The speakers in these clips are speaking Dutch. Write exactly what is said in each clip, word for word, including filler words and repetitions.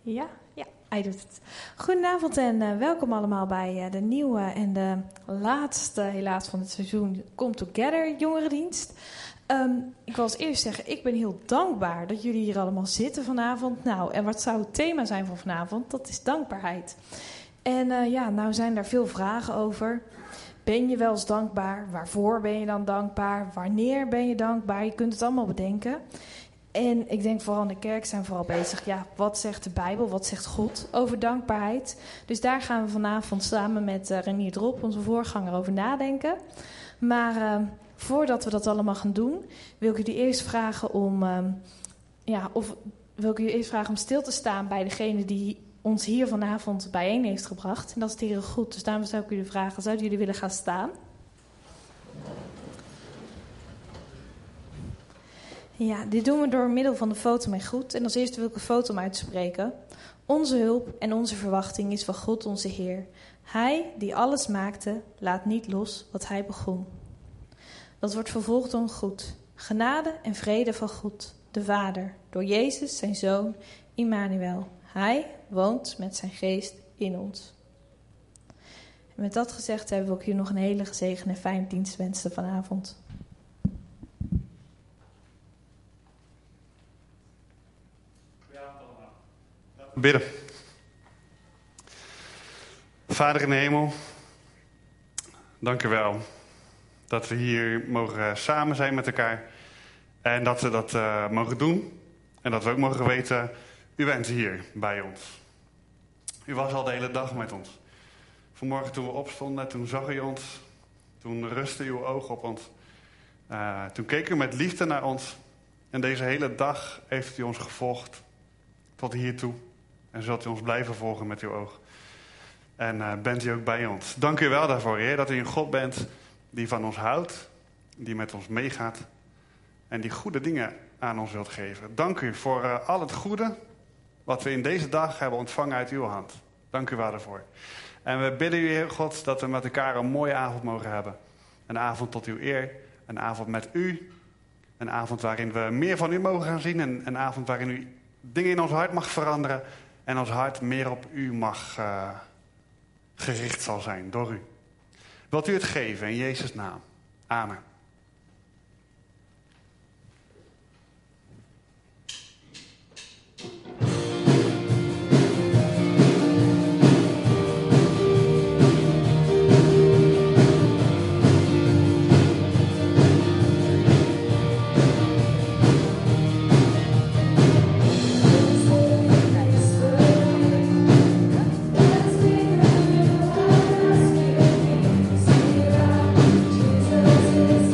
Ja, ja, hij doet het. Goedenavond en uh, welkom allemaal bij uh, de nieuwe en de laatste, helaas, van het seizoen Come Together jongerendienst. Um, ik wil als eerst zeggen, ik ben heel dankbaar dat jullie hier allemaal zitten vanavond. Nou, en wat zou het thema zijn van vanavond? Dat is dankbaarheid. En uh, ja, nou zijn daar veel vragen over. Ben je wel eens dankbaar? Waarvoor ben je dan dankbaar? Wanneer ben je dankbaar? Je kunt het allemaal bedenken. En ik denk vooral in de kerk zijn we vooral bezig. Ja, wat zegt de Bijbel? Wat zegt God over dankbaarheid? Dus daar gaan we vanavond samen met uh, Renier Drop, onze voorganger, over nadenken. Maar uh, voordat we dat allemaal gaan doen, wil ik jullie eerst vragen om, uh, ja, of wil ik jullie eerst vragen om stil te staan bij degene die ons hier vanavond bijeen heeft gebracht. En dat is de Heere God. Dus daarom zou ik jullie vragen, zouden jullie willen gaan staan? Ja, dit doen we door middel van de foto met goed. En als eerste wil ik een foto uitspreken. Onze hulp en onze verwachting is van God onze Heer. Hij die alles maakte, laat niet los wat hij begon. Dat wordt vervolgd door een goed. Genade en vrede van God, de Vader, door Jezus, zijn Zoon, Immanuel. Hij woont met zijn geest in ons. En met dat gezegd hebben we ook hier nog een hele gezegende en fijne dienst wensen vanavond. Bidden. Vader in de hemel, dank u wel dat we hier mogen samen zijn met elkaar en dat we dat uh, mogen doen en dat we ook mogen weten, u bent hier bij ons. U was al de hele dag met ons. Vanmorgen toen we opstonden, toen zag u ons, toen rustte uw oog op ons. Uh, toen keek u met liefde naar ons en deze hele dag heeft u ons gevolgd tot hiertoe. En zult u ons blijven volgen met uw oog. En uh, bent u ook bij ons. Dank u wel daarvoor, Heer, dat u een God bent die van ons houdt. Die met ons meegaat. En die goede dingen aan ons wilt geven. Dank u voor uh, al het goede wat we in deze dag hebben ontvangen uit uw hand. Dank u wel daarvoor. En we bidden u, Heer God, dat we met elkaar een mooie avond mogen hebben. Een avond tot uw eer. Een avond met u. Een avond waarin we meer van u mogen gaan zien. En een avond waarin u dingen in ons hart mag veranderen. En ons hart meer op u mag uh, gericht zal zijn door u. Wilt u het geven in Jezus' naam. Amen. Jesus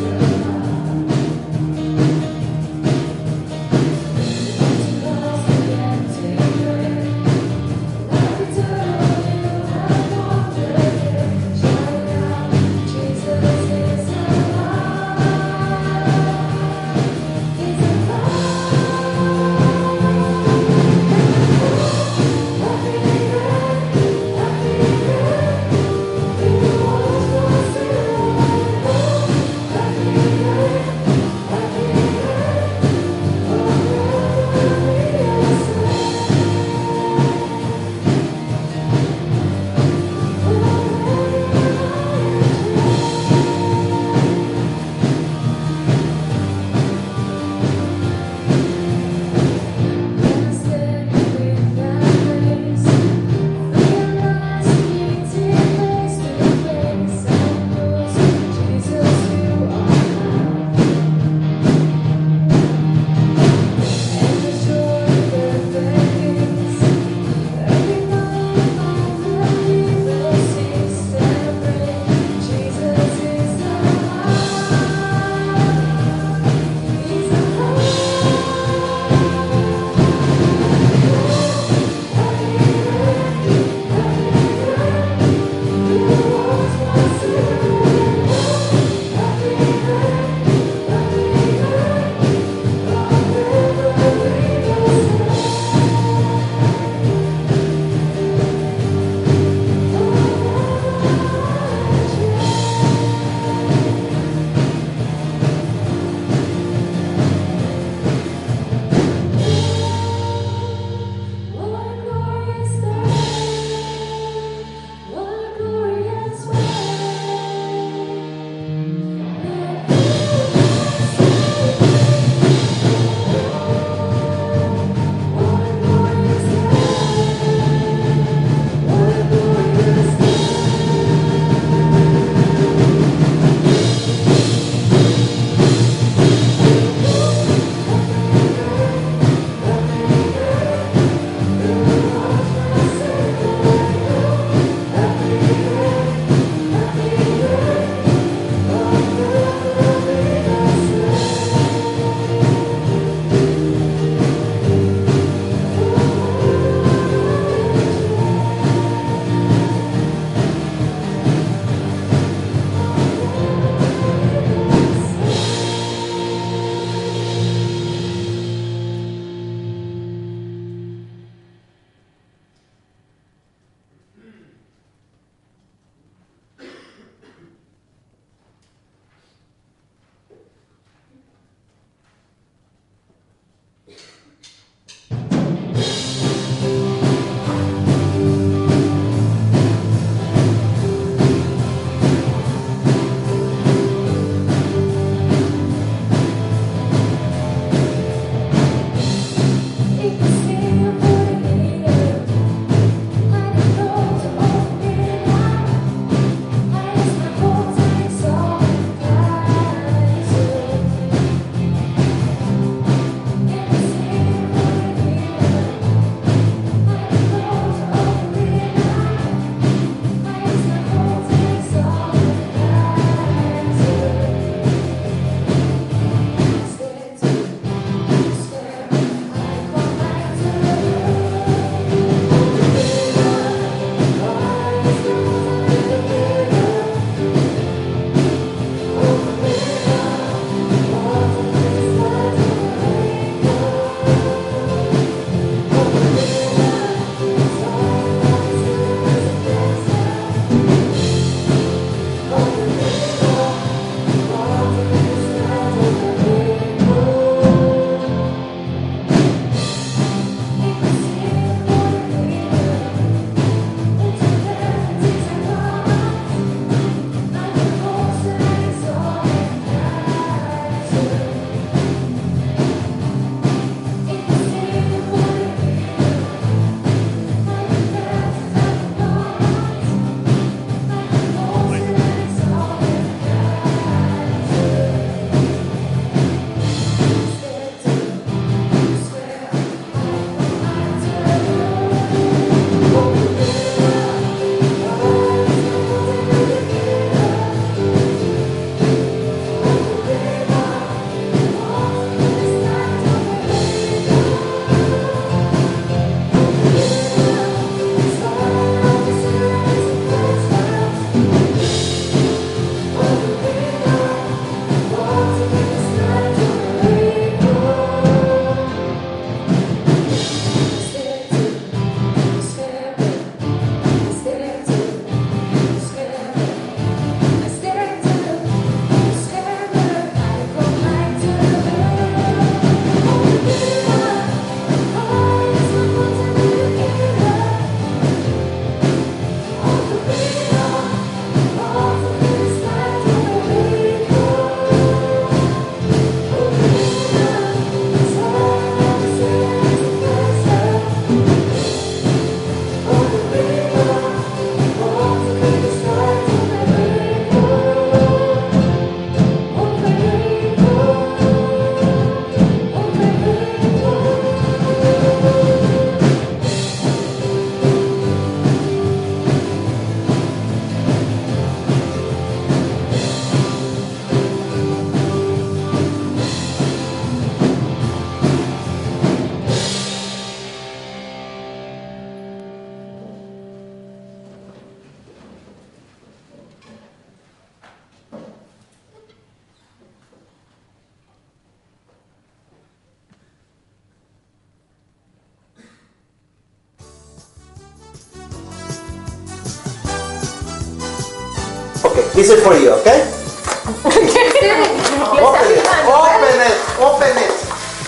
This is for you, okay? Open it, open it, open it.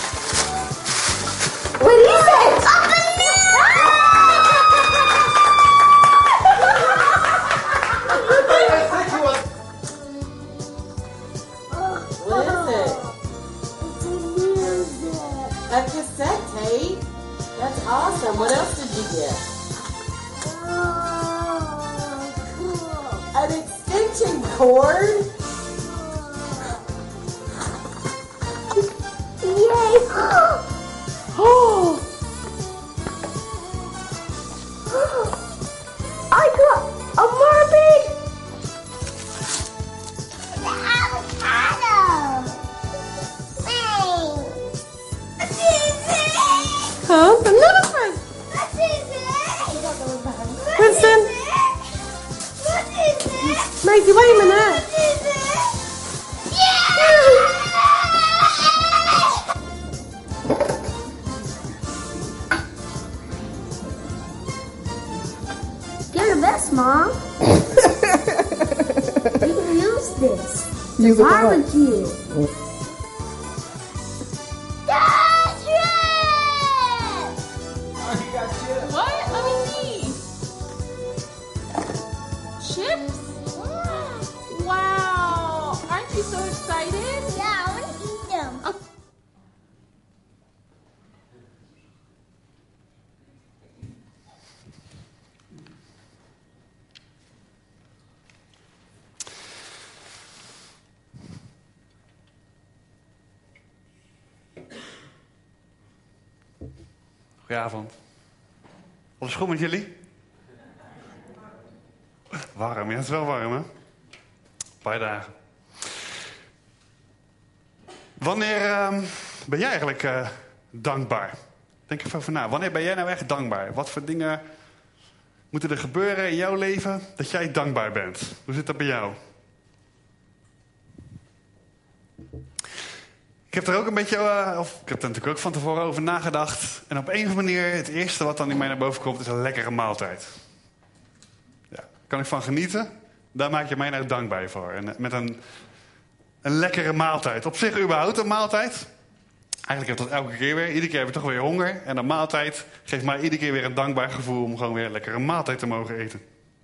What is it? Open it! What is it? It's a music. A cassette tape? That's awesome. What else did you get? Oh, cool. An extension cord? Yay! Oh! I got a mermaid! The avocado! Thanks! What is it? Huh? Another one! What is it? Winston! What is it? Maisie, wait a minute! What is it? Yeah! You're the best, Mom. You can use this. Use it for what? Barbecue. That's right! What? Let me see. Chips? Wow. Aren't you so excited? Yeah, I want to eat them. Oh. Goedenavond. Alles goed met jullie? Warm, ja, het is wel warm, hè? Een paar dagen. Wanneer uh, ben jij eigenlijk uh, dankbaar? Denk even over na. Wanneer ben jij nou echt dankbaar? Wat voor dingen moeten er gebeuren in jouw leven dat jij dankbaar bent? Hoe zit dat bij jou? Ik heb er ook een beetje, uh, of ik heb er natuurlijk ook van tevoren over nagedacht. En op een of andere manier, het eerste wat dan in mij naar boven komt, is een lekkere maaltijd. Ja, kan ik van genieten? Daar maak je mij nou dankbaar voor. En met een, een lekkere maaltijd. Op zich überhaupt een maaltijd. Eigenlijk heb ik dat elke keer weer. Iedere keer heb ik toch weer honger. En een maaltijd geeft mij iedere keer weer een dankbaar gevoel om gewoon weer een lekkere maaltijd te mogen eten.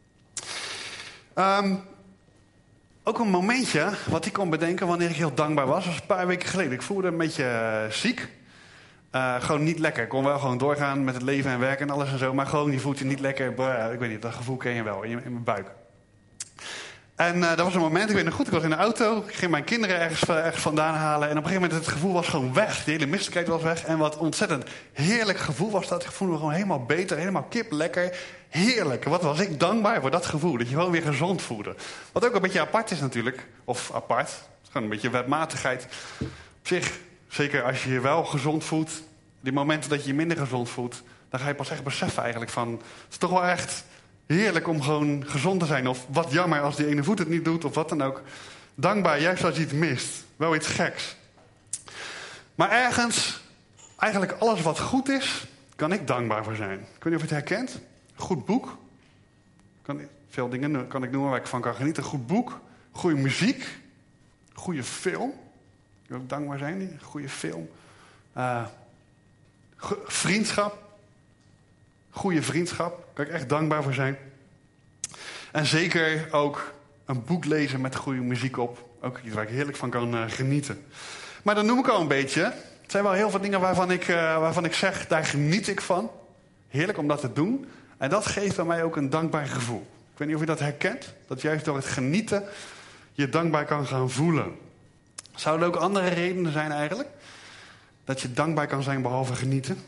Um, Ook een momentje wat ik kon bedenken wanneer ik heel dankbaar was, was een paar weken geleden. Ik voelde een beetje uh, ziek. Uh, gewoon niet lekker. Ik kon wel gewoon doorgaan met het leven en werken en alles en zo. Maar gewoon, je voelt je niet lekker. Blah, ik weet niet, dat gevoel ken je wel in, je, in mijn buik. En uh, dat was een moment, ik weet nog goed, ik was in de auto. Ik ging mijn kinderen ergens, uh, ergens vandaan halen. En op een gegeven moment, het gevoel was gewoon weg. De hele misselijkheid was weg. En wat ontzettend heerlijk gevoel was dat. Ik voelde me gewoon helemaal beter, helemaal kip, lekker. Heerlijk. Wat was ik dankbaar voor dat gevoel. Dat je gewoon weer gezond voelde. Wat ook een beetje apart is natuurlijk. Of apart. Het is gewoon een beetje wetmatigheid. Op zich, zeker als je je wel gezond voelt. Die momenten dat je je minder gezond voelt. Dan ga je pas echt beseffen eigenlijk van. Het is toch wel echt heerlijk om gewoon gezond te zijn. Of wat jammer als die ene voet het niet doet. Of wat dan ook. Dankbaar juist als je iets mist. Wel iets geks. Maar ergens. Eigenlijk alles wat goed is. Kan ik dankbaar voor zijn. Ik weet niet of je het herkent. Goed boek. Kan, veel dingen kan ik noemen waar ik van kan genieten. Goed boek. Goede muziek. Goede film. Ik wil ook dankbaar zijn. Goede film. Uh, go- vriendschap. Goede vriendschap. Daar kan ik echt dankbaar voor zijn. En zeker ook een boek lezen met goede muziek op. Ook iets waar ik heerlijk van kan uh, genieten. Maar dat noem ik al een beetje. Het zijn wel heel veel dingen waarvan ik, uh, waarvan ik zeg, daar geniet ik van. Heerlijk om dat te doen. En dat geeft bij mij ook een dankbaar gevoel. Ik weet niet of je dat herkent. Dat juist door het genieten je dankbaar kan gaan voelen. Zouden er ook andere redenen zijn eigenlijk? Dat je dankbaar kan zijn behalve genieten?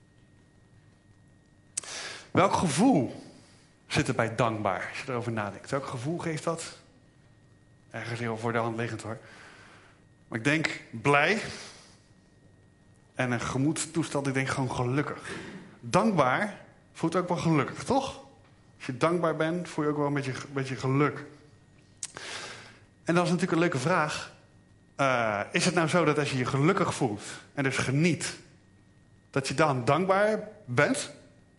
Welk gevoel zit er bij dankbaar? Als je erover nadenkt. Welk gevoel geeft dat? Ergens heel voor de hand liggend hoor. Maar ik denk blij. En een gemoedstoestand, ik denk gewoon gelukkig. Dankbaar voelt ook wel gelukkig, toch? Als je dankbaar bent, voel je ook wel een beetje, een beetje geluk. En dat is natuurlijk een leuke vraag. Uh, is het nou zo dat als je je gelukkig voelt en dus geniet, dat je dan dankbaar bent?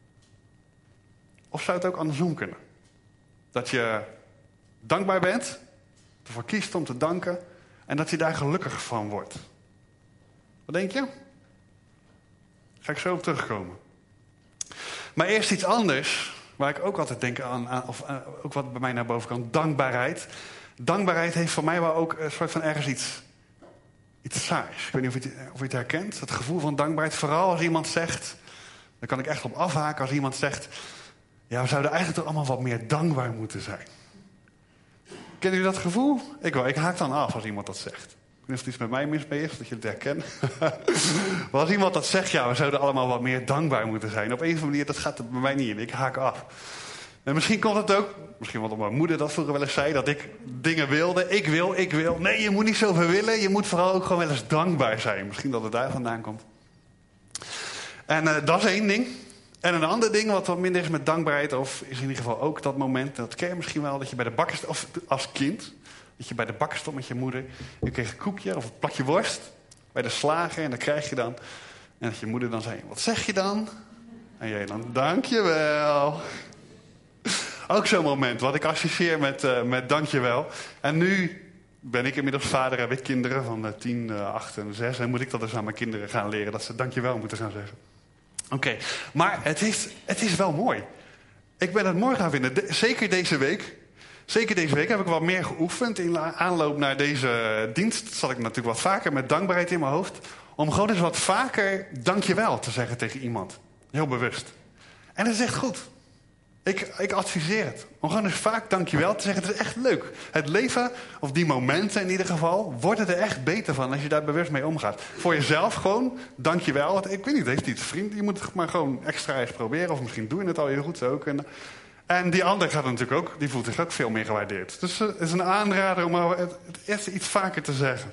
Of zou het ook andersom kunnen? Dat je dankbaar bent ervoor kiest om te danken en dat hij daar gelukkig van wordt. Wat denk je? Ga ik zo op terugkomen. Maar eerst iets anders, waar ik ook altijd denk aan, aan of uh, ook wat bij mij naar boven kan, dankbaarheid. Dankbaarheid heeft voor mij wel ook een soort van ergens iets, iets saais. Ik weet niet of je, het, of je het herkent, het gevoel van dankbaarheid. Vooral als iemand zegt, daar kan ik echt op afhaken, als iemand zegt, ja, we zouden eigenlijk toch allemaal wat meer dankbaar moeten zijn. Kennen jullie dat gevoel? Ik wel, ik haak dan af als iemand dat zegt. Ik weet niet of het iets met mij mis mee is, dat je het herkent. Maar als iemand dat zegt, ja, we zouden allemaal wat meer dankbaar moeten zijn. Op een of andere manier, dat gaat er bij mij niet in. Ik haak af. En misschien komt het ook, misschien wat mijn moeder dat vroeger wel eens zei, dat ik dingen wilde. Ik wil, ik wil. Nee, je moet niet zoveel willen. Je moet vooral ook gewoon wel eens dankbaar zijn. Misschien dat het daar vandaan komt. En uh, dat is één ding. En een ander ding wat wat minder is met dankbaarheid, of is in ieder geval ook dat moment, dat ken je misschien wel, dat je bij de bakker, of als kind, dat je bij de bakker stond met je moeder, je kreeg een koekje of een plakje worst bij de slager en dat krijg je dan. En dat je moeder dan zei, wat zeg je dan? En jij dan, dankjewel. Ook zo'n moment wat ik associeer met, uh, met dankjewel. En nu ben ik inmiddels vader, heb ik kinderen van uh, tien, uh, acht en zes. En moet ik dat dus aan mijn kinderen gaan leren, dat ze dankjewel moeten gaan zeggen. Oké, okay. Maar het is, het is wel mooi. Ik ben het mooi gaan vinden. De, zeker deze week. Zeker deze week heb ik wat meer geoefend. In aanloop naar deze dienst zat ik natuurlijk wat vaker met dankbaarheid in mijn hoofd. Om gewoon eens wat vaker dankjewel te zeggen tegen iemand. Heel bewust. En dat is echt goed. Ik, ik adviseer het. Om gewoon eens vaak dankjewel te zeggen. Het is echt leuk. Het leven, of die momenten in ieder geval, worden er echt beter van als je daar bewust mee omgaat. Voor jezelf gewoon, dankjewel. Ik weet niet, heeft iets vriend. Je moet het maar gewoon extra eens proberen. Of misschien doe je het al heel goed ook. En, en die ander gaat natuurlijk ook, die voelt zich ook veel meer gewaardeerd. Dus het is een aanrader om het, het eerst iets vaker te zeggen.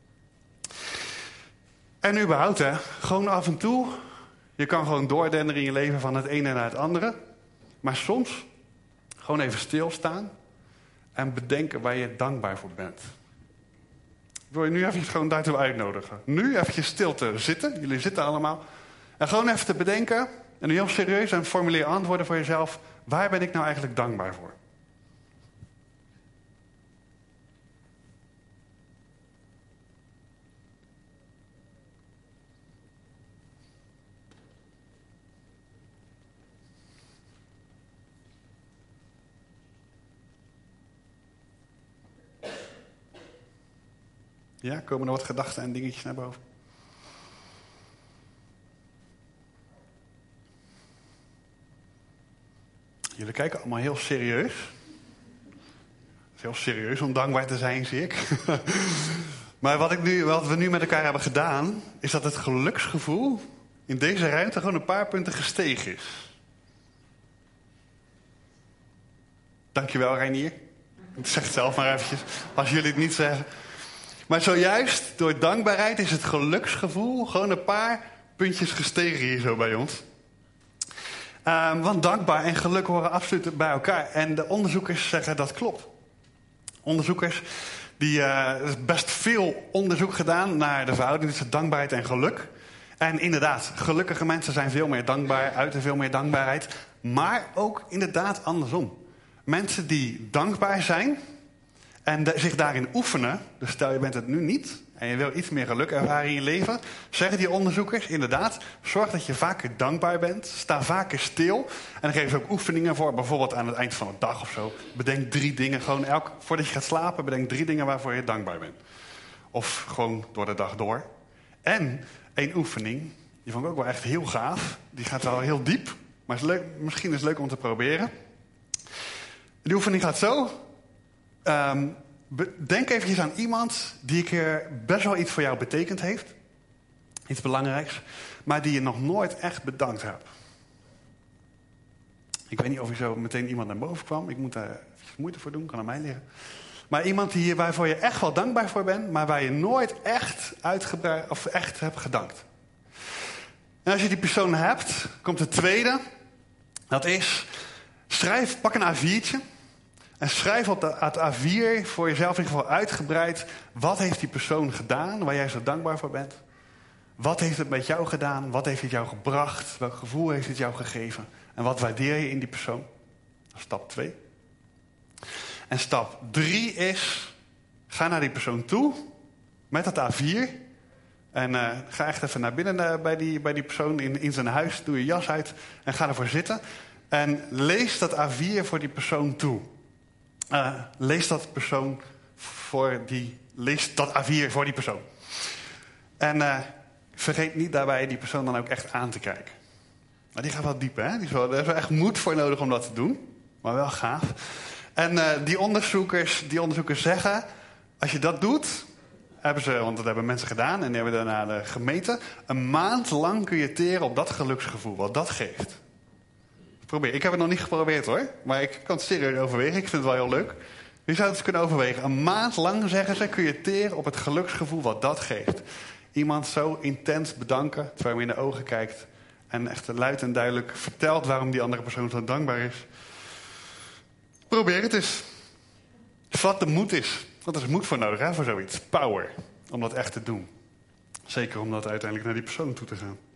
En überhaupt, hè, gewoon af en toe. Je kan gewoon doordenderen in je leven van het ene naar het andere. Maar soms gewoon even stilstaan en bedenken waar je dankbaar voor bent. Ik wil je nu even gewoon daartoe uitnodigen. Nu even stil te zitten. Jullie zitten allemaal. En gewoon even te bedenken. En nu heel serieus en formuleer antwoorden voor jezelf. Waar ben ik nou eigenlijk dankbaar voor? Ja, komen er wat gedachten en dingetjes naar boven? Jullie kijken allemaal heel serieus. Het is heel serieus om dankbaar te zijn, zie ik. Maar wat, ik nu, wat we nu met elkaar hebben gedaan, is dat het geluksgevoel in deze ruimte gewoon een paar punten gestegen is. Dankjewel, Reinier. Ik zeg het zelf maar eventjes, als jullie het niet zeggen. Maar zojuist door dankbaarheid is het geluksgevoel gewoon een paar puntjes gestegen hier zo bij ons. Um, want dankbaar en geluk horen absoluut bij elkaar. En de onderzoekers zeggen dat klopt. Onderzoekers, die, uh, er is best veel onderzoek gedaan naar de verhouding tussen dankbaarheid en geluk. En inderdaad, gelukkige mensen zijn veel meer dankbaar, uiten veel meer dankbaarheid. Maar ook inderdaad andersom. Mensen die dankbaar zijn en de, zich daarin oefenen, dus stel je bent het nu niet en je wil iets meer geluk ervaren in je leven, zeggen die onderzoekers inderdaad, zorg dat je vaker dankbaar bent, sta vaker stil. En dan geven ze ook oefeningen voor, bijvoorbeeld aan het eind van de dag of zo. Bedenk drie dingen, gewoon elk, voordat je gaat slapen, bedenk drie dingen waarvoor je dankbaar bent. Of gewoon door de dag door. En één oefening, die vond ik ook wel echt heel gaaf, die gaat wel heel diep, maar is leuk, misschien is het leuk om te proberen. Die oefening gaat zo. Um, denk eventjes aan iemand die een keer best wel iets voor jou betekend heeft. Iets belangrijks. Maar die je nog nooit echt bedankt hebt. Ik weet niet of er zo meteen iemand naar boven kwam. Ik moet daar even moeite voor doen, kan aan mij liggen. Maar iemand die, waarvoor je echt wel dankbaar voor bent, maar waar je nooit echt uitgebreid of echt hebt gedankt. En als je die persoon hebt, komt het tweede. Dat is, schrijf, pak een A viertje. En schrijf op het A vier voor jezelf in ieder geval uitgebreid. Wat heeft die persoon gedaan waar jij zo dankbaar voor bent? Wat heeft het met jou gedaan? Wat heeft het jou gebracht? Welk gevoel heeft het jou gegeven? En wat waardeer je in die persoon? Dat is stap twee. En stap drie is, Ga naar die persoon toe met dat A vier. En uh, ga echt even naar binnen uh, bij, die, bij die persoon in, in zijn huis. Doe je jas uit en ga ervoor zitten. En lees dat A vier voor die persoon toe. Uh, lees dat persoon voor die... Lees dat A vier voor die persoon. En uh, vergeet niet daarbij die persoon dan ook echt aan te kijken. Maar die gaat wel diep, hè? Die is wel, er is wel echt moed voor nodig om dat te doen. Maar wel gaaf. En uh, die, onderzoekers, die onderzoekers zeggen... Als je dat doet... Hebben ze, want dat hebben mensen gedaan en die hebben daarna de gemeten. Een maand lang kun je teren op dat geluksgevoel, wat dat geeft. Probeer. Ik heb het nog niet geprobeerd hoor. Maar ik kan het serieus overwegen. Ik vind het wel heel leuk. Je zou het eens kunnen overwegen. Een maand lang, zeggen ze, kun je teren op het geluksgevoel wat dat geeft. Iemand zo intens bedanken, terwijl je in de ogen kijkt. En echt luid en duidelijk vertelt waarom die andere persoon zo dankbaar is. Probeer het eens. Wat de moed is. Want er is moed voor nodig, hè, voor zoiets. Power. Om dat echt te doen. Zeker om dat uiteindelijk naar die persoon toe te gaan.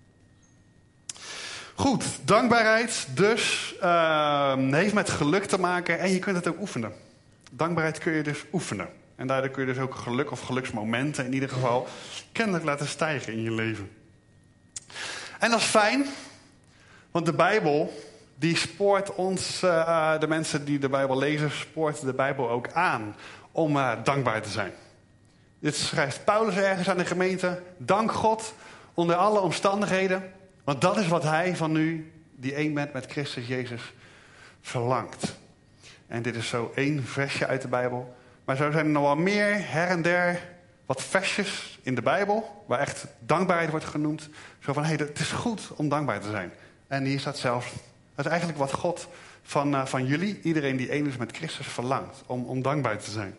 Goed, dankbaarheid dus uh, heeft met geluk te maken en je kunt het ook oefenen. Dankbaarheid kun je dus oefenen. En daardoor kun je dus ook geluk of geluksmomenten in ieder geval kennelijk laten stijgen in je leven. En dat is fijn, want de Bijbel die spoort ons, uh, de mensen die de Bijbel lezen, spoort de Bijbel ook aan om uh, dankbaar te zijn. Dit schrijft Paulus ergens aan de gemeente. Dank God onder alle omstandigheden. Want dat is wat hij van u, die één bent met Christus Jezus, verlangt. En dit is zo één versje uit de Bijbel. Maar zo zijn er nog wel meer, her en der, wat versjes in de Bijbel, waar echt dankbaarheid wordt genoemd. Zo van, hé, hey, het is goed om dankbaar te zijn. En hier staat zelfs, dat is eigenlijk wat God van, uh, van jullie, iedereen die één is met Christus, verlangt. Om, om dankbaar te zijn.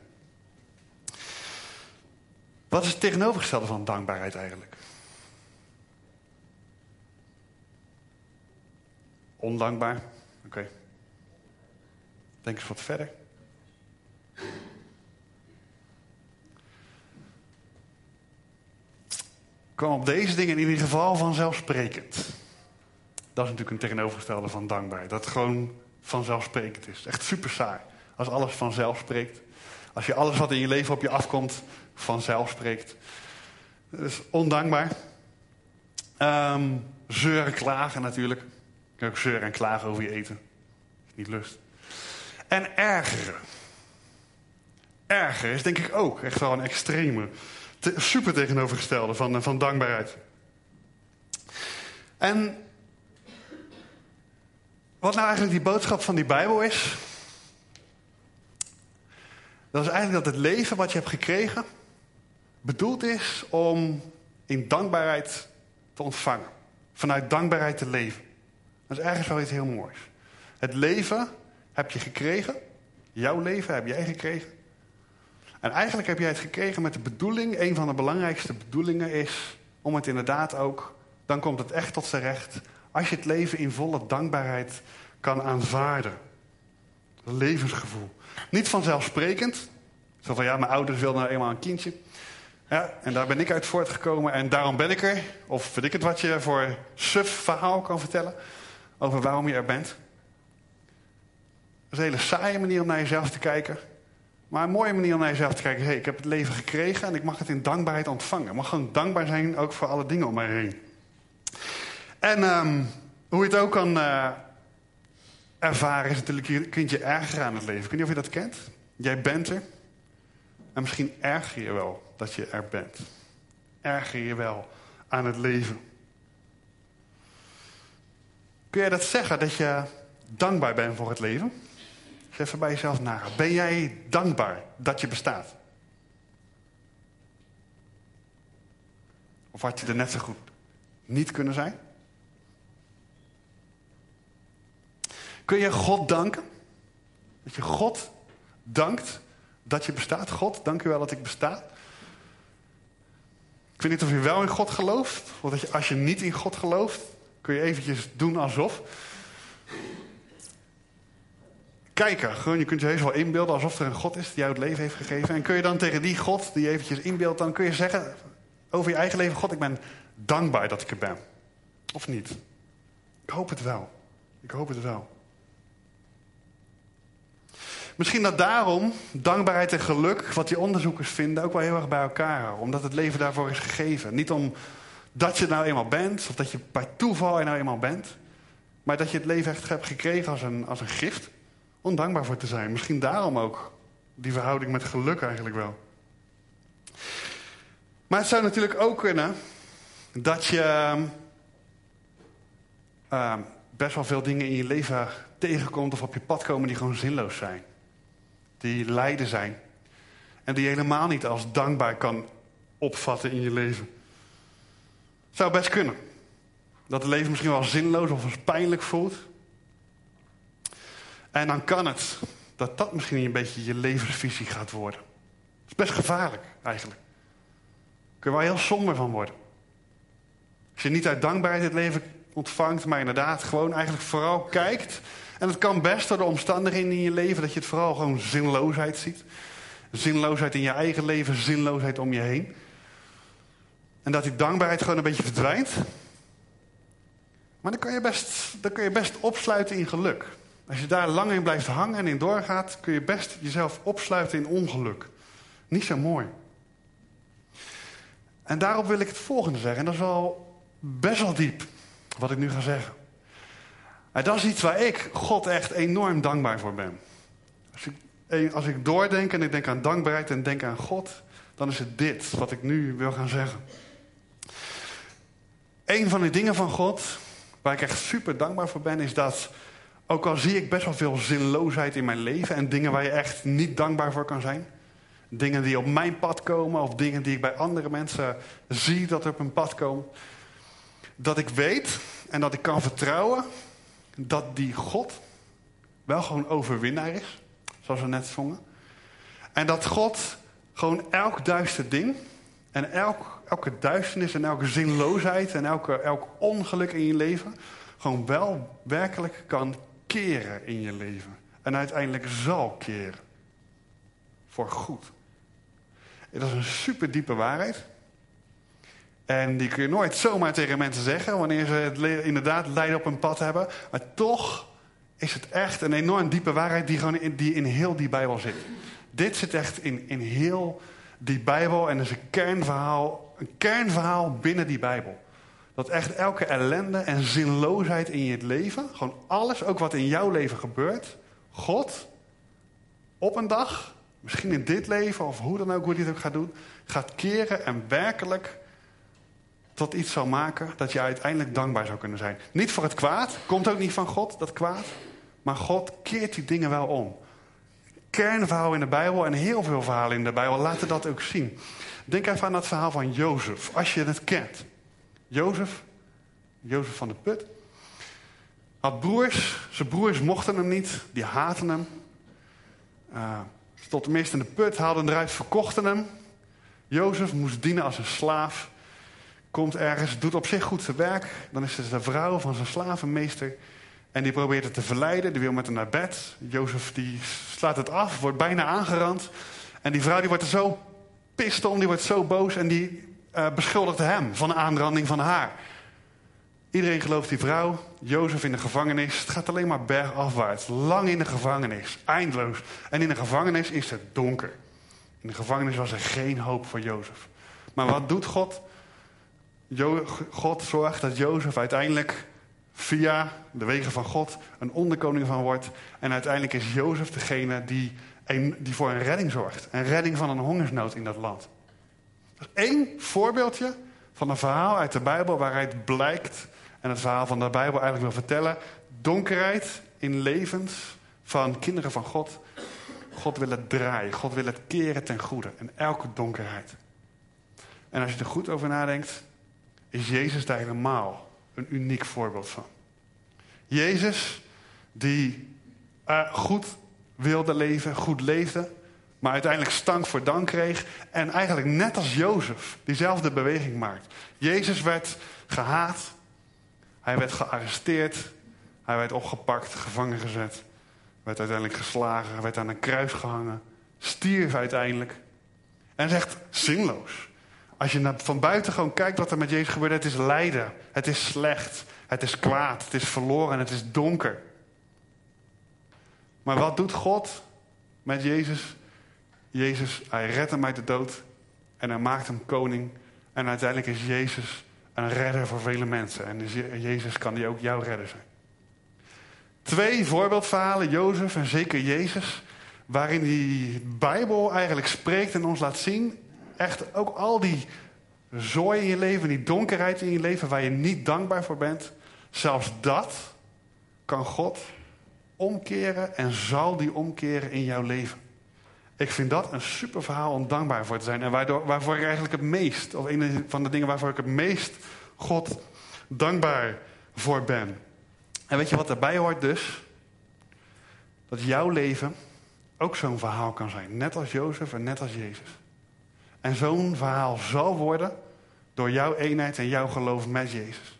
Wat is het tegenovergestelde van dankbaarheid eigenlijk? Ondankbaar. Oké. Okay. Denk eens wat verder. Kom op deze dingen in ieder geval vanzelfsprekend. Dat is natuurlijk een tegenovergestelde van dankbaar. Dat het gewoon vanzelfsprekend is. Echt super saai. Als alles vanzelf spreekt. Als je alles wat in je leven op je afkomt vanzelf spreekt. Dat is ondankbaar. Um, zeuren, klagen natuurlijk. Je kan ook zeuren en klagen over je eten. Niet lust. En ergeren. Ergeren is denk ik ook echt wel een extreme, te, super tegenovergestelde van, van dankbaarheid. En wat nou eigenlijk die boodschap van die Bijbel is, dat is eigenlijk dat het leven wat je hebt gekregen bedoeld is om in dankbaarheid te ontvangen. Vanuit dankbaarheid te leven. Dat is ergens wel iets heel moois. Het leven heb je gekregen. Jouw leven heb jij gekregen. En eigenlijk heb jij het gekregen met de bedoeling. Een van de belangrijkste bedoelingen is om het inderdaad ook, dan komt het echt tot zijn recht, als je het leven in volle dankbaarheid kan aanvaarden. Dat levensgevoel. Niet vanzelfsprekend. Zo van, ja, mijn ouders wilden nou eenmaal een kindje. Ja, en daar ben ik uit voortgekomen en daarom ben ik er. Of weet ik het wat je voor suf verhaal kan vertellen over waarom je er bent. Dat is een hele saaie manier om naar jezelf te kijken. Maar een mooie manier om naar jezelf te kijken is, hey, ik heb het leven gekregen en ik mag het in dankbaarheid ontvangen. Ik mag gewoon dankbaar zijn ook voor alle dingen om mij heen. En um, hoe je het ook kan uh, ervaren is natuurlijk, je kunt je ergeren aan het leven. Ik weet niet of je dat kent. Jij bent er. En misschien erger je wel dat je er bent. Erger je wel aan het leven. Kun jij dat zeggen, dat je dankbaar bent voor het leven? Als je even bij jezelf nagaat. Ben jij dankbaar dat je bestaat? Of had je er net zo goed niet kunnen zijn? Kun je God danken? Dat je God dankt dat je bestaat. God, dank u wel dat ik besta. Ik weet niet of je wel in God gelooft. Of dat je, als je niet in God gelooft, kun je eventjes doen alsof. Kijken, gewoon, je kunt je heus wel inbeelden alsof er een God is die jou het leven heeft gegeven. En kun je dan tegen die God die je eventjes inbeeldt, dan kun je zeggen over je eigen leven, God, ik ben dankbaar dat ik er ben. Of niet? Ik hoop het wel. Ik hoop het wel. Misschien dat daarom dankbaarheid en geluk, wat die onderzoekers vinden, ook wel heel erg bij elkaar houden. Omdat het leven daarvoor is gegeven. Niet omdat je het nou eenmaal bent, of dat je bij toeval er nou eenmaal bent. Maar dat je het leven echt hebt gekregen als een, als een gift. Om dankbaar voor te zijn. Misschien daarom ook die verhouding met geluk eigenlijk wel. Maar het zou natuurlijk ook kunnen dat je uh, best wel veel dingen in je leven tegenkomt of op je pad komen die gewoon zinloos zijn. Die lijden zijn. En die je helemaal niet als dankbaar kan opvatten in je leven. Het zou best kunnen. Dat het leven misschien wel zinloos of als pijnlijk voelt. En dan kan het dat dat misschien een beetje je levensvisie gaat worden. Dat is best gevaarlijk eigenlijk. Daar kun je wel heel somber van worden. Als je niet uit dankbaarheid het leven ontvangt, maar inderdaad gewoon eigenlijk vooral kijkt. En het kan best door de omstandigheden in je leven dat je het vooral gewoon zinloosheid ziet. Zinloosheid in je eigen leven, zinloosheid om je heen. En dat die dankbaarheid gewoon een beetje verdwijnt. Maar dan kun je best, dan kun je best opsluiten in geluk. Als je daar lang in blijft hangen en in doorgaat, kun je best jezelf opsluiten in ongeluk. Niet zo mooi. En daarop wil ik het volgende zeggen. En dat is wel best wel diep, wat ik nu ga zeggen. En dat is iets waar ik God echt enorm dankbaar voor ben. Als ik, als ik doordenk en ik denk aan dankbaarheid en denk aan God, dan is het dit wat ik nu wil gaan zeggen. Een van de dingen van God, waar ik echt super dankbaar voor ben, is dat, ook al zie ik best wel veel zinloosheid in mijn leven en dingen waar je echt niet dankbaar voor kan zijn, dingen die op mijn pad komen of dingen die ik bij andere mensen zie dat er op een pad komen, dat ik weet en dat ik kan vertrouwen dat die God wel gewoon overwinnaar is, zoals we net zongen. En dat God gewoon elk duister ding en elk, elke duisternis en elke zinloosheid en elke, elk ongeluk in je leven gewoon wel werkelijk kan keren in je leven. En uiteindelijk zal keren. Voor goed. Dat is een super diepe waarheid. En die kun je nooit zomaar tegen mensen zeggen wanneer ze het inderdaad lijden op een pad hebben. Maar toch is het echt een enorm diepe waarheid die, gewoon in, die in heel die Bijbel zit. Dit zit echt in, in heel die Bijbel en is een kernverhaal, een kernverhaal binnen die Bijbel. Dat echt elke ellende en zinloosheid in je leven, gewoon alles, ook wat in jouw leven gebeurt, God op een dag, misschien in dit leven of hoe dan ook, hoe hij het ook gaat doen, gaat keren en werkelijk tot iets zal maken dat je uiteindelijk dankbaar zou kunnen zijn. Niet voor het kwaad, komt ook niet van God, dat kwaad, maar God keert die dingen wel om. Kernverhaal in de Bijbel en heel veel verhalen in de Bijbel laten dat ook zien. Denk even aan dat verhaal van Jozef, als je het kent. Jozef, Jozef van de Put, had broers. Zijn broers mochten hem niet, die haatten hem. Uh, tot tenminste in de put, haalden hem eruit, verkochten hem. Jozef moest dienen als een slaaf. Komt ergens, doet op zich goed zijn werk. Dan is het de vrouw van zijn slavenmeester. En die probeert het te verleiden, die wil met hem naar bed. Jozef die slaat het af, wordt bijna aangerand. En die vrouw die wordt er zo pist om, die wordt zo boos en die uh, beschuldigt hem van een aanranding van haar. Iedereen gelooft die vrouw. Jozef in de gevangenis. Het gaat alleen maar bergafwaarts. Lang in de gevangenis. Eindeloos. En in de gevangenis is het donker. In de gevangenis was er geen hoop voor Jozef. Maar wat doet God? Jo- God zorgt dat Jozef uiteindelijk via de wegen van God een onderkoning van wordt. En uiteindelijk is Jozef degene die, een, die voor een redding zorgt. Een redding van een hongersnood in dat land. Dat is één voorbeeldje van een verhaal uit de Bijbel waaruit blijkt, en het verhaal van de Bijbel eigenlijk wil vertellen, donkerheid in levens van kinderen van God. God wil het draaien. God wil het keren ten goede. En elke donkerheid. En als je er goed over nadenkt, is Jezus daar helemaal een uniek voorbeeld van. Jezus die uh, goed wilde leven, goed leefde, maar uiteindelijk stank voor dank kreeg. En eigenlijk net als Jozef diezelfde beweging maakt. Jezus werd gehaat. Hij werd gearresteerd. Hij werd opgepakt, gevangen gezet. Werd uiteindelijk geslagen, werd aan een kruis gehangen. Stierf uiteindelijk. En zegt zinloos. Als je naar, van buiten gewoon kijkt wat er met Jezus gebeurde. Het is lijden. Het is slecht. Het is kwaad. Het is verloren. Het is donker. Maar wat doet God? met Jezus. Jezus, hij redt hem uit de dood. En hij maakt hem koning. En uiteindelijk is Jezus een redder voor vele mensen. En Jezus kan die ook jouw redder zijn. Twee voorbeeldverhalen, Jozef en zeker Jezus, waarin die Bijbel eigenlijk spreekt en ons laat zien, echt ook al die zooi in je leven, die donkerheid in je leven waar je niet dankbaar voor bent, zelfs dat kan God omkeren en zal die omkeren in jouw leven. Ik vind dat een super verhaal om dankbaar voor te zijn en waardoor, waarvoor ik eigenlijk het meest, of een van de dingen waarvoor ik het meest God dankbaar voor ben. En weet je wat erbij hoort dus? Dat jouw leven ook zo'n verhaal kan zijn. Net als Jozef en net als Jezus. En zo'n verhaal zal worden door jouw eenheid en jouw geloof met Jezus.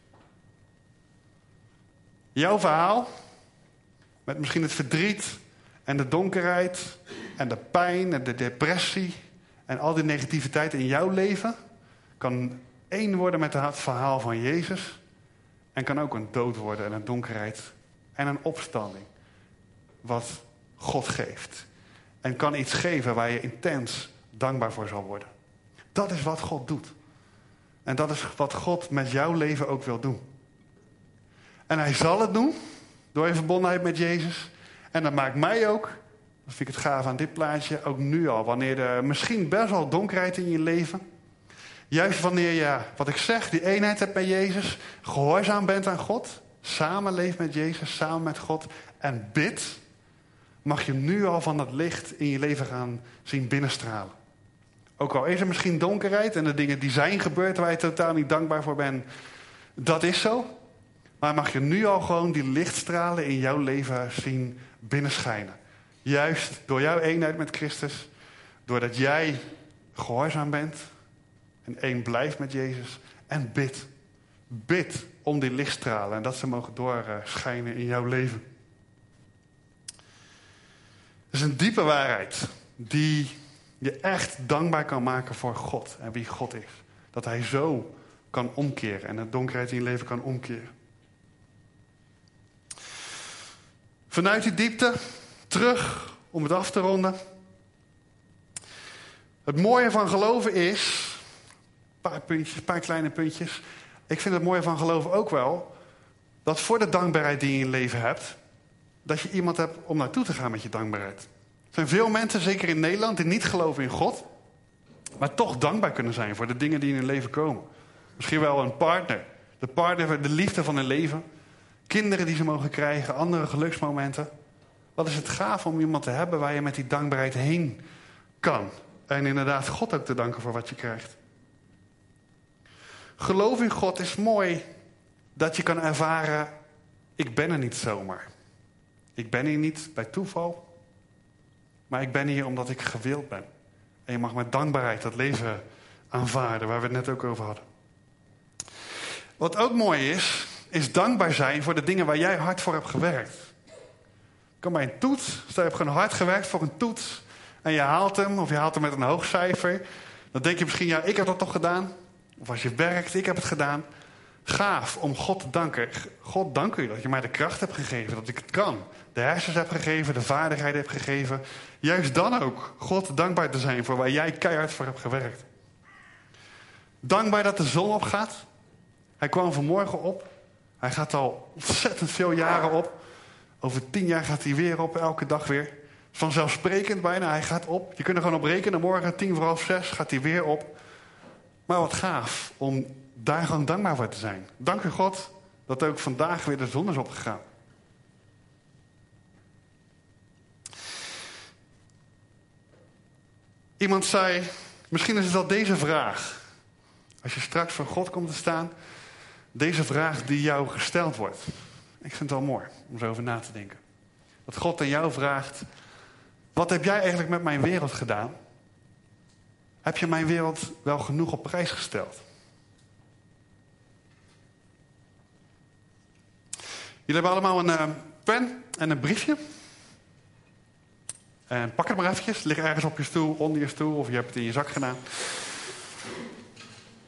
Jouw verhaal, met misschien het verdriet en de donkerheid en de pijn en de depressie en al die negativiteit in jouw leven, kan één worden met het verhaal van Jezus. En kan ook een dood worden en een donkerheid en een opstanding. Wat God geeft. En kan iets geven waar je intens dankbaar voor zal worden. Dat is wat God doet. En dat is wat God met jouw leven ook wil doen. En hij zal het doen door in verbondenheid met Jezus. En dat maakt mij ook, dat vind ik het gaaf aan dit plaatje, ook nu al. Wanneer er misschien best wel donkerheid in je leven. Juist wanneer je, wat ik zeg, die eenheid hebt met Jezus, gehoorzaam bent aan God, samen leeft met Jezus, samen met God en bidt, mag je nu al van dat licht in je leven gaan zien binnenstralen. Ook al is er misschien donkerheid en de dingen die zijn gebeurd waar je totaal niet dankbaar voor bent, dat is zo. Maar mag je nu al gewoon die lichtstralen in jouw leven zien binnenschijnen. Juist door jouw eenheid met Christus, doordat jij gehoorzaam bent en één blijft met Jezus en bid. Bid om die lichtstralen en dat ze mogen doorschijnen in jouw leven. Het is een diepe waarheid die je echt dankbaar kan maken voor God en wie God is. Dat hij zo kan omkeren en de donkerheid in je leven kan omkeren. Vanuit die diepte, terug om het af te ronden. Het mooie van geloven is, een paar puntjes, een paar kleine puntjes. Ik vind het mooie van geloven ook wel, dat voor de dankbaarheid die je in je leven hebt, dat je iemand hebt om naartoe te gaan met je dankbaarheid. Er zijn veel mensen, zeker in Nederland, die niet geloven in God, maar toch dankbaar kunnen zijn voor de dingen die in hun leven komen. Misschien wel een partner, de partner, de liefde van hun leven. Kinderen die ze mogen krijgen, andere geluksmomenten. Wat is het gaaf om iemand te hebben waar je met die dankbaarheid heen kan. En inderdaad God ook te danken voor wat je krijgt. Geloof in God is mooi dat je kan ervaren, ik ben er niet zomaar. Ik ben hier niet bij toeval, maar ik ben hier omdat ik gewild ben. En je mag met dankbaarheid dat leven aanvaarden, waar we het net ook over hadden. Wat ook mooi is, is dankbaar zijn voor de dingen waar jij hard voor hebt gewerkt. Kom bij een toets, stel je hebt gewoon hard gewerkt voor een toets en je haalt hem, of je haalt hem met een hoog cijfer. Dan denk je misschien, ja, ik heb dat toch gedaan. Of als je werkt, ik heb het gedaan. Gaaf om God te danken. God, dank u dat je mij de kracht hebt gegeven, dat ik het kan. De hersens heb gegeven, de vaardigheden heb gegeven. Juist dan ook God dankbaar te zijn voor waar jij keihard voor hebt gewerkt. Dankbaar dat de zon opgaat. Hij kwam vanmorgen op. Hij gaat al ontzettend veel jaren op. Over tien jaar gaat hij weer op, elke dag weer. Vanzelfsprekend bijna, hij gaat op. Je kunt er gewoon op rekenen, morgen tien voor half zes gaat hij weer op. Maar wat gaaf om daar gewoon dankbaar voor te zijn. Dank u God dat ook vandaag weer de zon is opgegaan. Iemand zei, misschien is het wel deze vraag. Als je straks voor God komt te staan, deze vraag die jou gesteld wordt. Ik vind het wel mooi om zo over na te denken. Dat God aan jou vraagt, wat heb jij eigenlijk met mijn wereld gedaan? Heb je mijn wereld wel genoeg op prijs gesteld? Jullie hebben allemaal een uh, pen en een briefje. En pak het maar eventjes. Het ligt ergens op je stoel, onder je stoel, of je hebt het in je zak gedaan.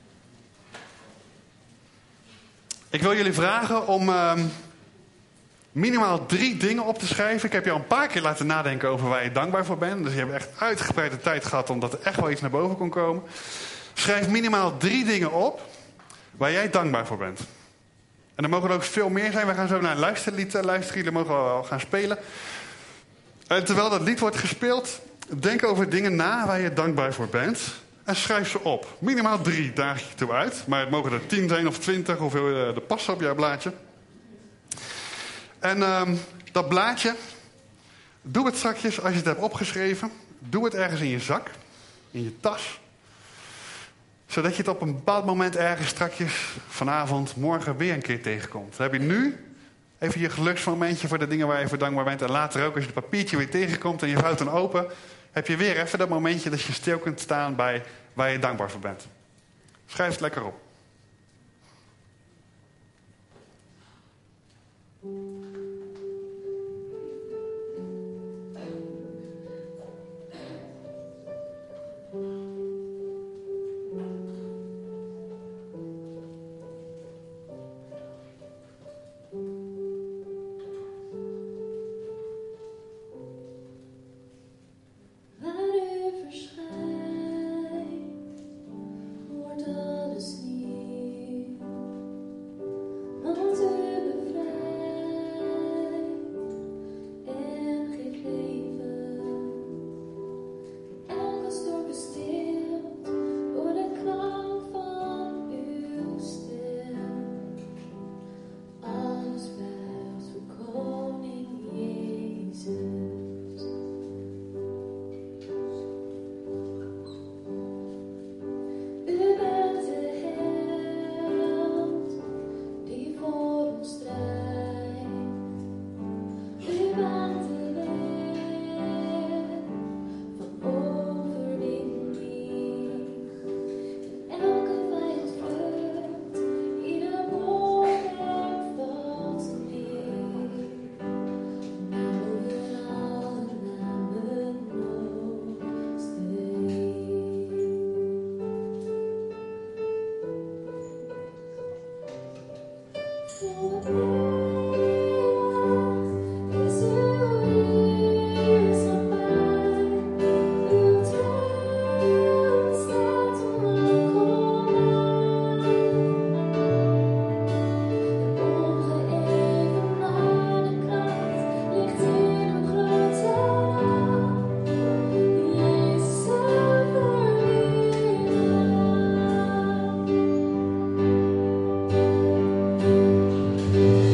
Ik wil jullie vragen om uh, minimaal drie dingen op te schrijven. Ik heb je al een paar keer laten nadenken over waar je dankbaar voor bent. Dus je hebt echt uitgebreide tijd gehad omdat er echt wel iets naar boven kon komen. Schrijf minimaal drie dingen op waar jij dankbaar voor bent. En er mogen er ook veel meer zijn. We gaan zo naar een luisterlied luisteren. Jullie mogen al gaan spelen. En terwijl dat lied wordt gespeeld, denk over dingen na waar je dankbaar voor bent. En schrijf ze op. Minimaal drie, daag je toe uit. Maar het mogen er tien zijn of twintig, hoeveel er passen op jouw blaadje. En um, dat blaadje, doe het strakjes als je het hebt opgeschreven. Doe het ergens in je zak, in je tas. Zodat je het op een bepaald moment ergens strakjes vanavond, morgen weer een keer tegenkomt. Dan heb je nu even je geluksmomentje voor de dingen waar je voor dankbaar bent. En later ook, als je het papiertje weer tegenkomt en je vouwt dan open, heb je weer even dat momentje dat je stil kunt staan bij waar je dankbaar voor bent. Schrijf het lekker op. Thank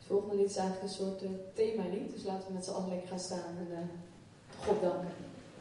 volgende lied is eigenlijk een soort uh, themalied. Dus laten we met z'n allen lekker gaan staan en uh, God danken.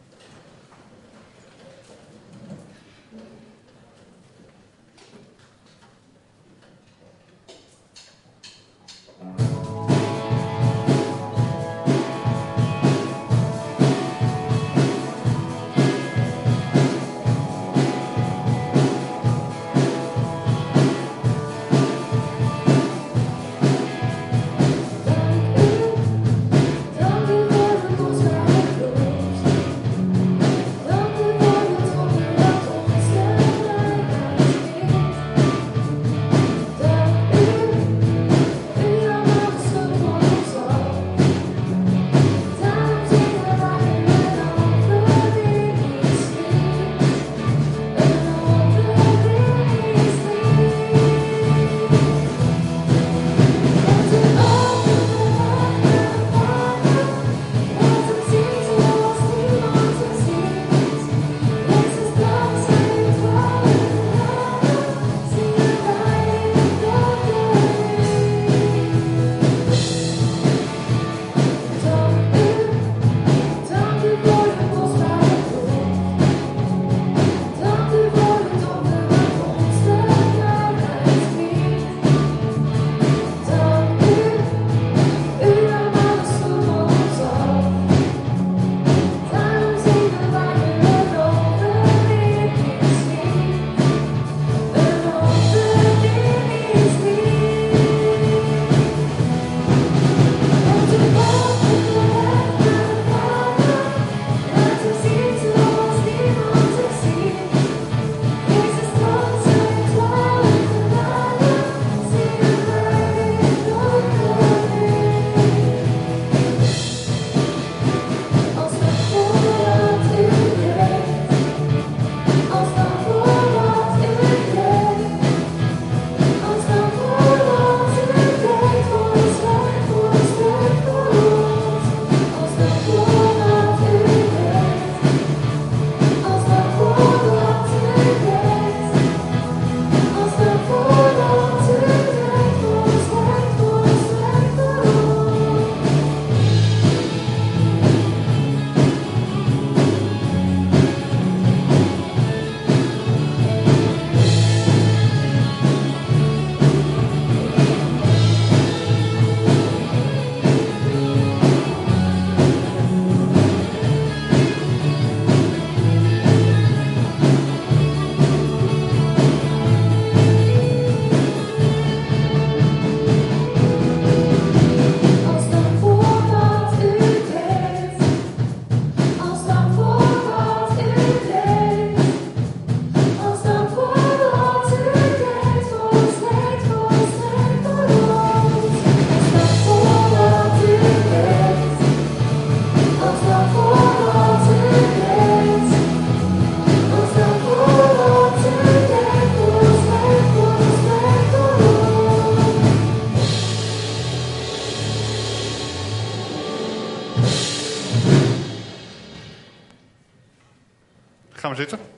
Gaan we zitten.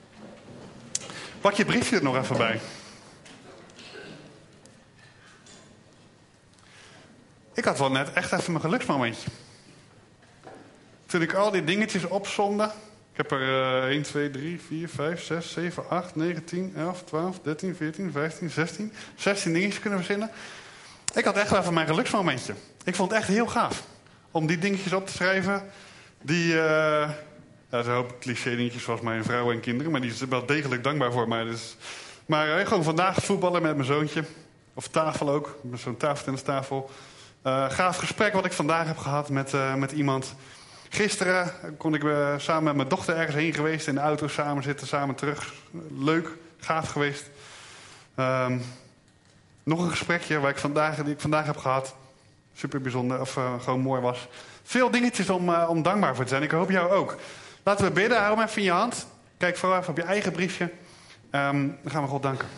Pak je briefje er nog even bij. Ik had wel net echt even mijn geluksmomentje. Toen ik al die dingetjes opzonde. Ik heb er uh, één, twee, drie, vier, vijf, zes, zeven, acht, negen, tien, elf, twaalf, dertien, veertien, vijftien, zestien. zestien dingetjes kunnen verzinnen. Ik had echt wel even mijn geluksmomentje. Ik vond het echt heel gaaf. Om die dingetjes op te schrijven. Die... Uh, Ja, een hoop cliché dingetjes zoals mijn vrouw en kinderen. Maar die is wel degelijk dankbaar voor mij. Dus. Maar uh, gewoon vandaag voetballen met mijn zoontje. Of tafel ook. Met zo'n tafeltennistafel. Uh, gaaf gesprek wat ik vandaag heb gehad met, uh, met iemand. Gisteren kon ik uh, samen met mijn dochter ergens heen geweest. In de auto samen zitten, samen terug. Leuk, gaaf geweest. Um, nog een gesprekje waar ik vandaag, die ik vandaag heb gehad. Super bijzonder, of uh, gewoon mooi was. Veel dingetjes om, uh, om dankbaar voor te zijn. Ik hoop jou ook. Laten we bidden. Hou hem even in je hand. Kijk vooral even op je eigen briefje. Um, dan gaan we God danken.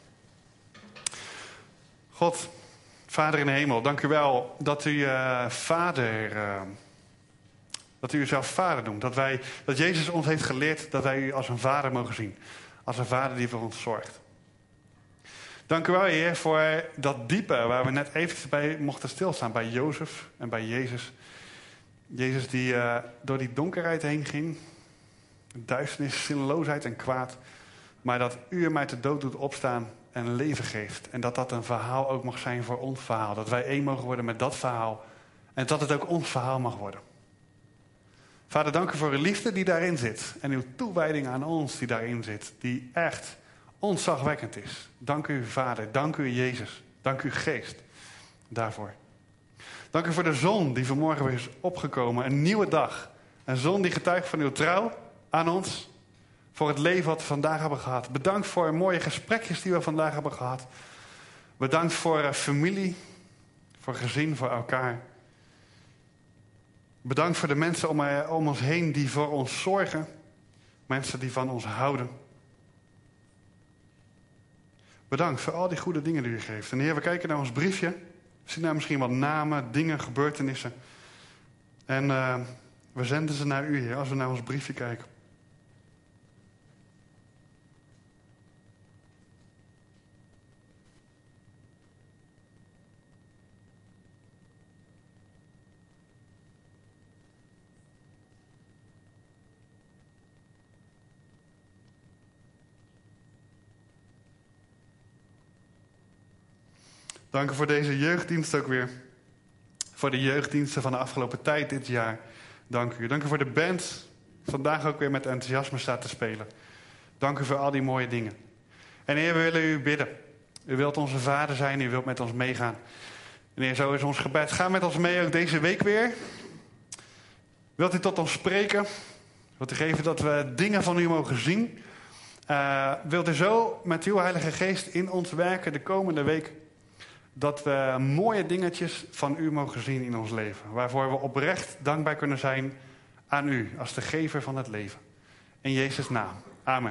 God, Vader in de hemel, dank u wel dat u uh, Vader... Uh, dat u uzelf Vader noemt. Dat, wij, dat Jezus ons heeft geleerd dat wij u als een Vader mogen zien. Als een Vader die voor ons zorgt. Dank u wel, Heer, voor dat diepe waar we net even bij mochten stilstaan. Bij Jozef en bij Jezus. Jezus die uh, door die donkerheid heen ging. Duisternis, zinloosheid en kwaad. Maar dat u hem uit de dood doet opstaan en leven geeft. En dat dat een verhaal ook mag zijn voor ons verhaal. Dat wij één mogen worden met dat verhaal. En dat het ook ons verhaal mag worden. Vader, dank u voor uw liefde die daarin zit. En uw toewijding aan ons die daarin zit. Die echt ontzagwekkend is. Dank u, Vader. Dank u, Jezus. Dank u, Geest. Daarvoor. Dank u voor de zon die vanmorgen weer is opgekomen. Een nieuwe dag. Een zon die getuigt van uw trouw aan ons. Voor het leven wat we vandaag hebben gehad. Bedankt voor mooie gesprekjes die we vandaag hebben gehad. Bedankt voor uh, familie. Voor gezin, voor elkaar. Bedankt voor de mensen om, uh, om ons heen die voor ons zorgen. Mensen die van ons houden. Bedankt voor al die goede dingen die u geeft. En Heer, we kijken naar ons briefje. We zien daar misschien wat namen, dingen, gebeurtenissen. En uh, we zenden ze naar u, Heer, als we naar ons briefje kijken. Dank u voor deze jeugddienst ook weer. Voor de jeugddiensten van de afgelopen tijd dit jaar. Dank u. Dank u voor de band. Vandaag ook weer met enthousiasme staat te spelen. Dank u voor al die mooie dingen. En Heer, we willen u bidden. U wilt onze vader zijn. U wilt met ons meegaan. En Heer, zo is ons gebed. Ga met ons mee ook deze week weer. Wilt u tot ons spreken? Wilt u geven dat we dingen van u mogen zien? Uh, wilt u zo met uw Heilige Geest in ons werken de komende week? Dat we mooie dingetjes van u mogen zien in ons leven. Waarvoor we oprecht dankbaar kunnen zijn aan u. Als de gever van het leven. In Jezus' naam. Amen.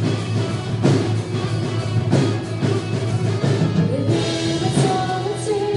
Sing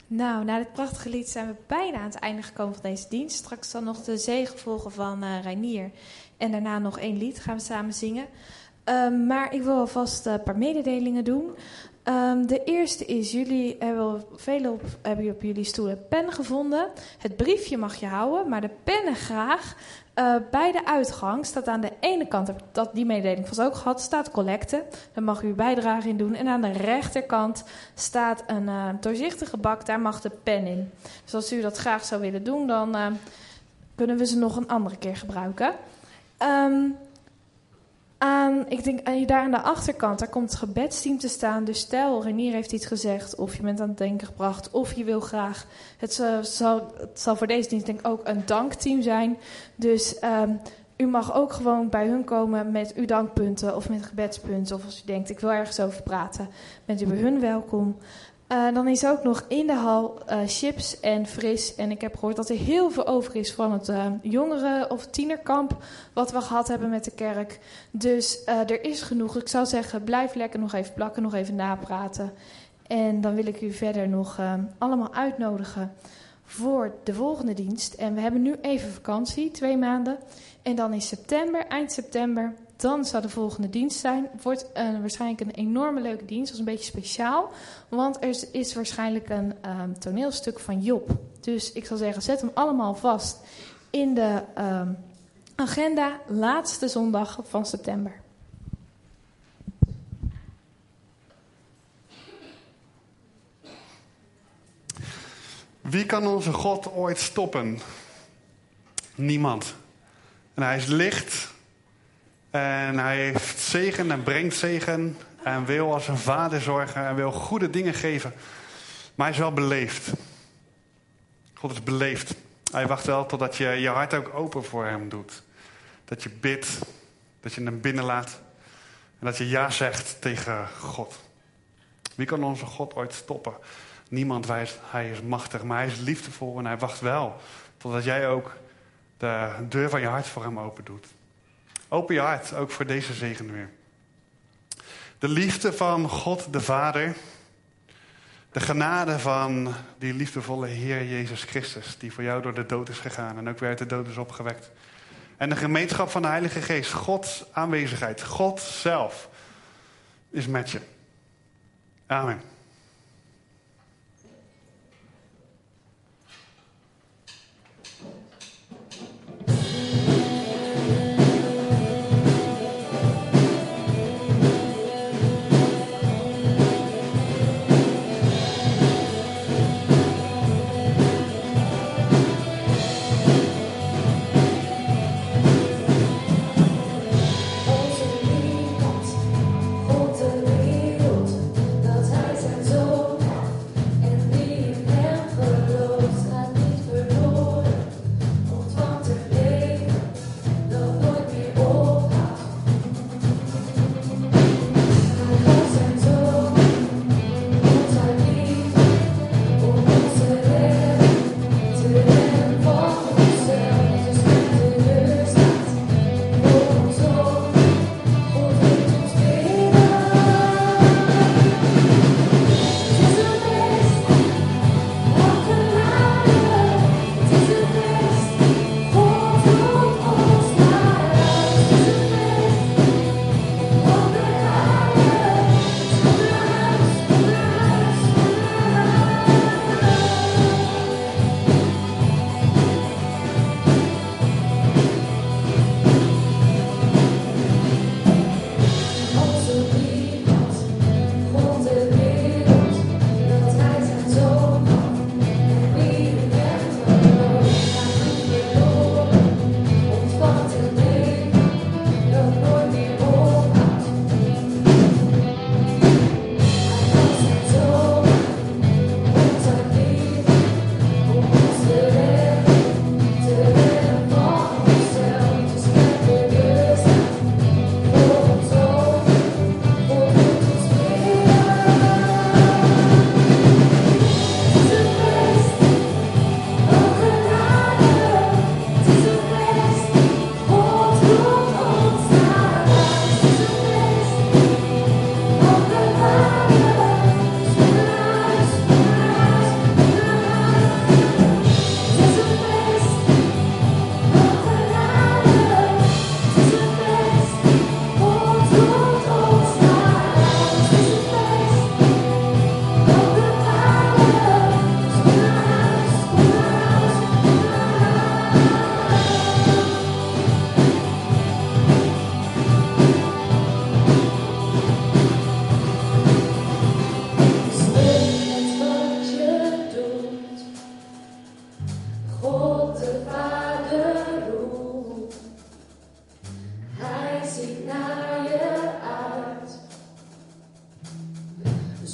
Nou, na dit prachtige lied zijn we bijna aan het einde gekomen van deze dienst. Straks dan nog de zegenvolgen van uh, Reinier. En daarna nog één lied gaan we samen zingen. Um, maar ik wil alvast een paar mededelingen doen. Um, de eerste is, jullie hebben, velen op, hebben op jullie stoelen pen gevonden. Het briefje mag je houden, maar de pennen graag. Uh, bij de uitgang staat aan de ene kant, heb ik dat, die mededeling vast ook gehad, staat collecte. Daar mag u uw bijdrage in doen. En aan de rechterkant staat een uh, doorzichtige bak, daar mag de pen in. Dus als u dat graag zou willen doen, dan uh, kunnen we ze nog een andere keer gebruiken. Um, Aan, ik denk, aan, daar aan de achterkant, daar komt het gebedsteam te staan. Dus stel, Reinier heeft iets gezegd, of je bent aan het denken gebracht, of je wil graag. Het zal, zal, het zal voor deze dienst denk ik ook een dankteam zijn. Dus um, u mag ook gewoon bij hun komen met uw dankpunten of met gebedspunten. Of als u denkt, ik wil ergens over praten, bent u bij hun welkom. Uh, dan is er ook nog in de hal uh, chips en fris. En ik heb gehoord dat er heel veel over is van het uh, jongeren- of tienerkamp wat we gehad hebben met de kerk. Dus uh, er is genoeg. Ik zou zeggen, blijf lekker nog even plakken, nog even napraten. En dan wil ik u verder nog uh, allemaal uitnodigen voor de volgende dienst. En we hebben nu even vakantie, twee maanden. En dan in september, eind september, dan zal de volgende dienst zijn. Het wordt uh, waarschijnlijk een enorme leuke dienst. Dat is een beetje speciaal. Want er is waarschijnlijk een um, toneelstuk van Job. Dus ik zal zeggen, zet hem allemaal vast in de um, agenda. Laatste zondag van september. Wie kan onze God ooit stoppen? Niemand. En hij is licht. En hij heeft zegen en brengt zegen. En wil als een vader zorgen. En wil goede dingen geven. Maar hij is wel beleefd. God is beleefd. Hij wacht wel totdat je je hart ook open voor hem doet. Dat je bidt. Dat je hem binnenlaat. En dat je ja zegt tegen God. Wie kan onze God ooit stoppen? Niemand wijst, hij is machtig. Maar hij is liefdevol en hij wacht wel totdat jij ook de deur van je hart voor hem open doet. Open je hart, ook voor deze zegen weer. De liefde van God de Vader. De genade van die liefdevolle Heer Jezus Christus. Die voor jou door de dood is gegaan en ook weer uit de dood is opgewekt. En de gemeenschap van de Heilige Geest. Gods aanwezigheid. God zelf is met je. Amen. God de wereld, dat hij zijn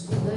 Nee.